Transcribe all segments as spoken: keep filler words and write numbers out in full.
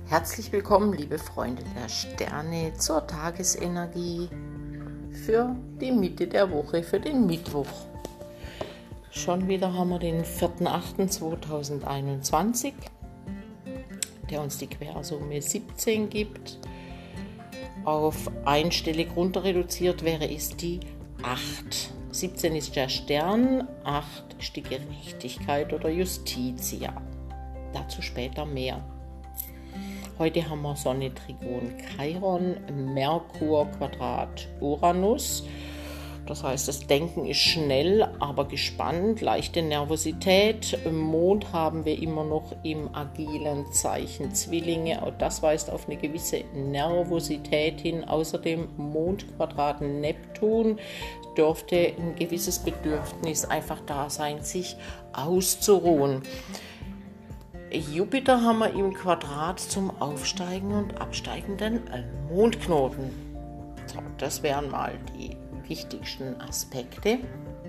Herzlich willkommen, liebe Freunde der Sterne, zur Tagesenergie für die Mitte der Woche, für den Mittwoch. Schon wieder haben wir den vierten achten zweitausendeinundzwanzig, der uns die Quersumme siebzehn gibt. Auf einstellig runter reduziert wäre es die acht. siebzehn ist der Stern, acht ist die Gerechtigkeit oder Justitia. Dazu später mehr. Heute haben wir Sonne, Trigon, Chiron, Merkur, Quadrat, Uranus. Das heißt, das Denken ist schnell, aber gespannt, leichte Nervosität. Mond haben wir immer noch im agilen Zeichen Zwillinge. Auch das weist auf eine gewisse Nervosität hin. Außerdem Mondquadrat Neptun dürfte ein gewisses Bedürfnis einfach da sein, sich auszuruhen. Jupiter haben wir im Quadrat zum aufsteigenden und absteigenden Mondknoten. So, das wären mal die wichtigsten Aspekte.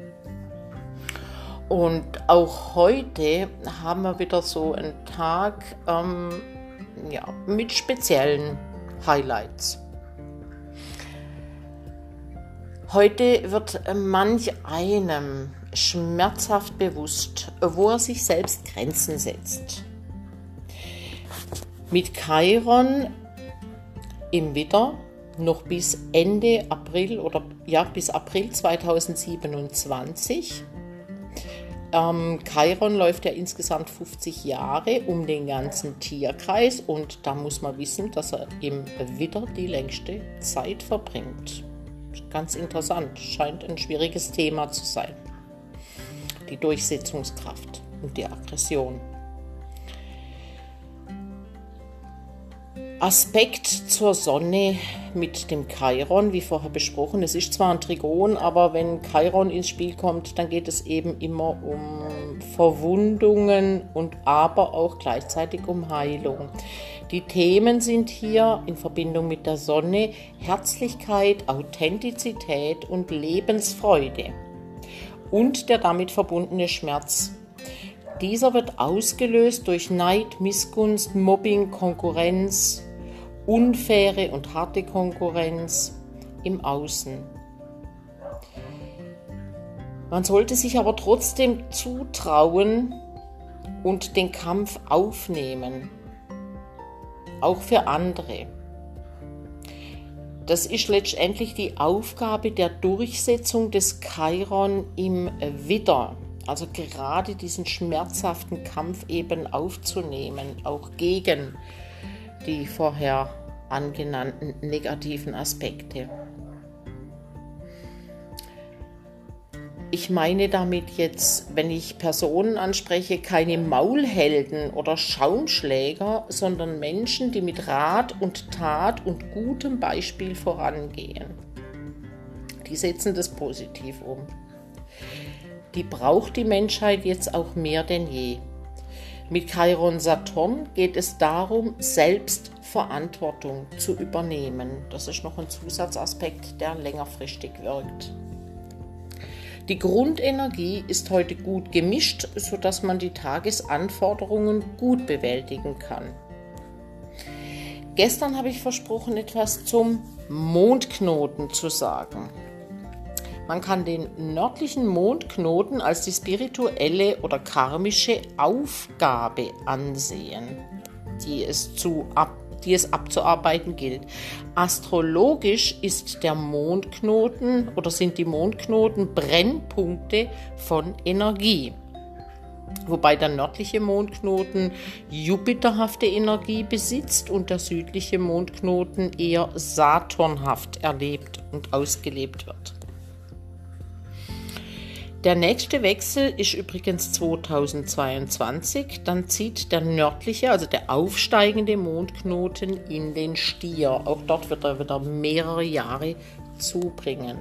Und auch heute haben wir wieder so einen Tag ähm, ja, mit speziellen Highlights. Heute wird manch einem schmerzhaft bewusst, wo er sich selbst Grenzen setzt. Mit Chiron im Widder noch bis Ende April oder ja bis April zweitausendsiebenundzwanzig. Ähm, Chiron läuft ja insgesamt fünfzig Jahre um den ganzen Tierkreis und da muss man wissen, dass er im Widder die längste Zeit verbringt. Ganz interessant, scheint ein schwieriges Thema zu sein. Die Durchsetzungskraft und die Aggression. Aspekt zur Sonne mit dem Chiron, wie vorher besprochen. Es ist zwar ein Trigon, aber wenn Chiron ins Spiel kommt, dann geht es eben immer um Verwundungen und aber auch gleichzeitig um Heilung. Die Themen sind hier in Verbindung mit der Sonne Herzlichkeit, Authentizität und Lebensfreude und der damit verbundene Schmerz. Dieser wird ausgelöst durch Neid, Missgunst, Mobbing, Konkurrenz, unfaire und harte Konkurrenz im Außen. Man sollte sich aber trotzdem zutrauen und den Kampf aufnehmen, auch für andere. Das ist letztendlich die Aufgabe der Durchsetzung des Chiron im Widder. Also gerade diesen schmerzhaften Kampf eben aufzunehmen, auch gegen die vorher angenannten negativen Aspekte. Ich meine damit jetzt, wenn ich Personen anspreche, keine Maulhelden oder Schaumschläger, sondern Menschen, die mit Rat und Tat und gutem Beispiel vorangehen. Die setzen das positiv um. Die braucht die Menschheit jetzt auch mehr denn je. Mit Chiron Saturn geht es darum, Selbstverantwortung zu übernehmen. Das ist noch ein Zusatzaspekt, der längerfristig wirkt. Die Grundenergie ist heute gut gemischt, sodass man die Tagesanforderungen gut bewältigen kann. Gestern habe ich versprochen, etwas zum Mondknoten zu sagen. Man kann den nördlichen Mondknoten als die spirituelle oder karmische Aufgabe ansehen, die es, zu ab, die es abzuarbeiten gilt. Astrologisch ist der Mondknoten oder sind die Mondknoten Brennpunkte von Energie. Wobei der nördliche Mondknoten jupiterhafte Energie besitzt und der südliche Mondknoten eher saturnhaft erlebt und ausgelebt wird. Der nächste Wechsel ist übrigens zweitausendzweiundzwanzig, dann zieht der nördliche, also der aufsteigende Mondknoten in den Stier. Auch dort wird er wieder mehrere Jahre zubringen.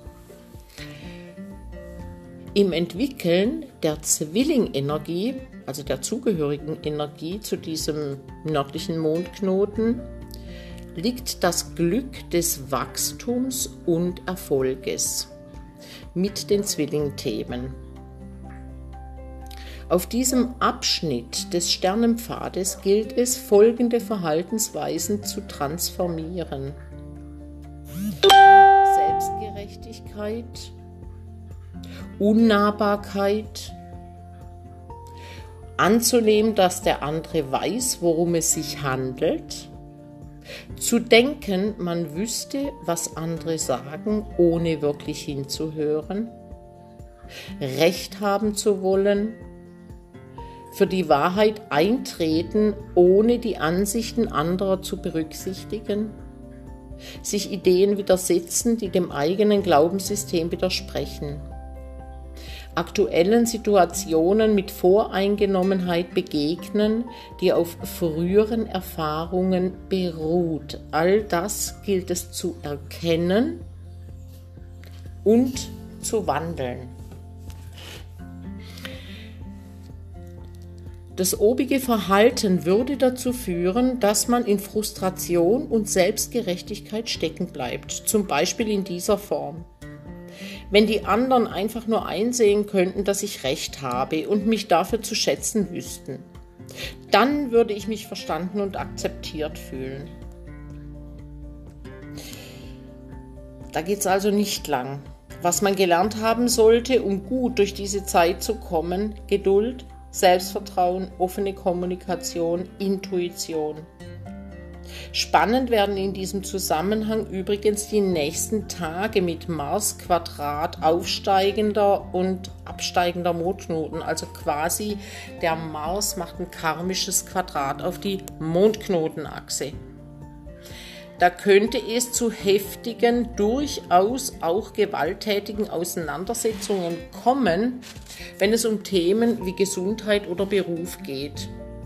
Im Entwickeln der Zwillingenergie, also der zugehörigen Energie zu diesem nördlichen Mondknoten, liegt das Glück des Wachstums und Erfolges mit den Zwillingthemen. Auf diesem Abschnitt des Sternenpfades gilt es, folgende Verhaltensweisen zu transformieren: Selbstgerechtigkeit, Unnahbarkeit, anzunehmen, dass der andere weiß, worum es sich handelt, zu denken, man wüsste, was andere sagen, ohne wirklich hinzuhören, Recht haben zu wollen, für die Wahrheit eintreten, ohne die Ansichten anderer zu berücksichtigen, sich Ideen widersetzen, die dem eigenen Glaubenssystem widersprechen, aktuellen Situationen mit Voreingenommenheit begegnen, die auf früheren Erfahrungen beruht. All das gilt es zu erkennen und zu wandeln. Das obige Verhalten würde dazu führen, dass man in Frustration und Selbstgerechtigkeit stecken bleibt, zum Beispiel in dieser Form. Wenn die anderen einfach nur einsehen könnten, dass ich Recht habe und mich dafür zu schätzen wüssten, dann würde ich mich verstanden und akzeptiert fühlen. Da geht es also nicht lang. Was man gelernt haben sollte, um gut durch diese Zeit zu kommen: Geduld, Selbstvertrauen, offene Kommunikation, Intuition. Spannend werden in diesem Zusammenhang übrigens die nächsten Tage mit Mars-Quadrat aufsteigender und absteigender Mondknoten. Also quasi der Mars macht ein karmisches Quadrat auf die Mondknotenachse. Da könnte es zu heftigen, durchaus auch gewalttätigen Auseinandersetzungen kommen, wenn es um Themen wie Gesundheit oder Beruf geht.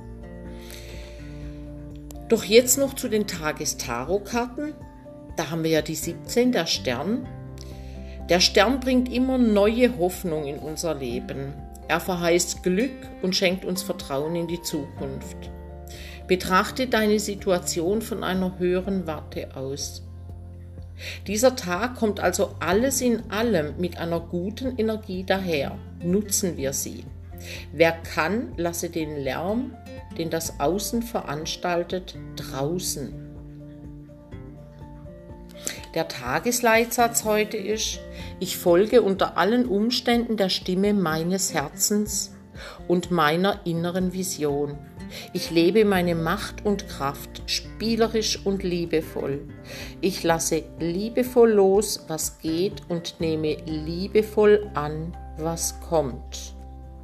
Doch jetzt noch zu den Tagestarotkarten. Da haben wir ja die siebzehn, der Stern. Der Stern bringt immer neue Hoffnung in unser Leben. Er verheißt Glück und schenkt uns Vertrauen in die Zukunft. Betrachte deine Situation von einer höheren Warte aus. Dieser Tag kommt also alles in allem mit einer guten Energie daher. Nutzen wir sie. Wer kann, lasse den Lärm, den das Außen veranstaltet, draußen. Der Tagesleitsatz heute ist: Ich folge unter allen Umständen der Stimme meines Herzens und meiner inneren Vision. Ich lebe meine Macht und Kraft spielerisch und liebevoll. Ich lasse liebevoll los, was geht, und nehme liebevoll an, was kommt.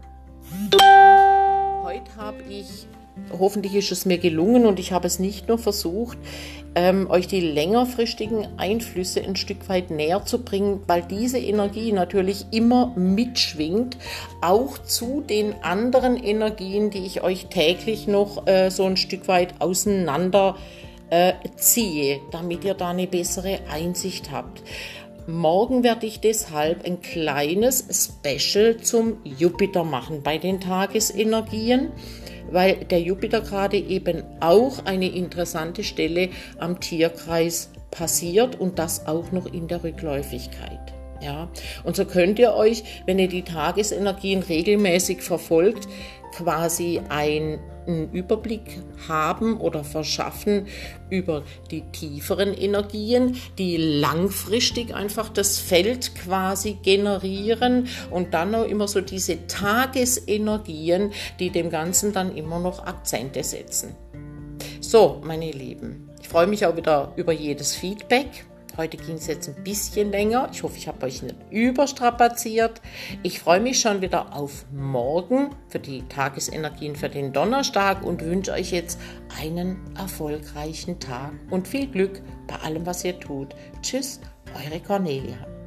Heute habe ich, hoffentlich ist es mir gelungen und ich habe es nicht nur versucht, ähm, euch die längerfristigen Einflüsse ein Stück weit näher zu bringen, weil diese Energie natürlich immer mitschwingt, auch zu den anderen Energien, die ich euch täglich noch äh, so ein Stück weit auseinander äh, ziehe, damit ihr da eine bessere Einsicht habt. Morgen werde ich deshalb ein kleines Special zum Jupiter machen bei den Tagesenergien, weil der Jupiter gerade eben auch eine interessante Stelle am Tierkreis passiert und das auch noch in der Rückläufigkeit. Ja, und so könnt ihr euch, wenn ihr die Tagesenergien regelmäßig verfolgt, quasi einen Überblick haben oder verschaffen über die tieferen Energien, die langfristig einfach das Feld quasi generieren, und dann auch immer so diese Tagesenergien, die dem Ganzen dann immer noch Akzente setzen. So, meine Lieben, ich freue mich auch wieder über jedes Feedback. Heute ging es jetzt ein bisschen länger. Ich hoffe, ich habe euch nicht überstrapaziert. Ich freue mich schon wieder auf morgen für die Tagesenergien für den Donnerstag und wünsche euch jetzt einen erfolgreichen Tag und viel Glück bei allem, was ihr tut. Tschüss, eure Cornelia.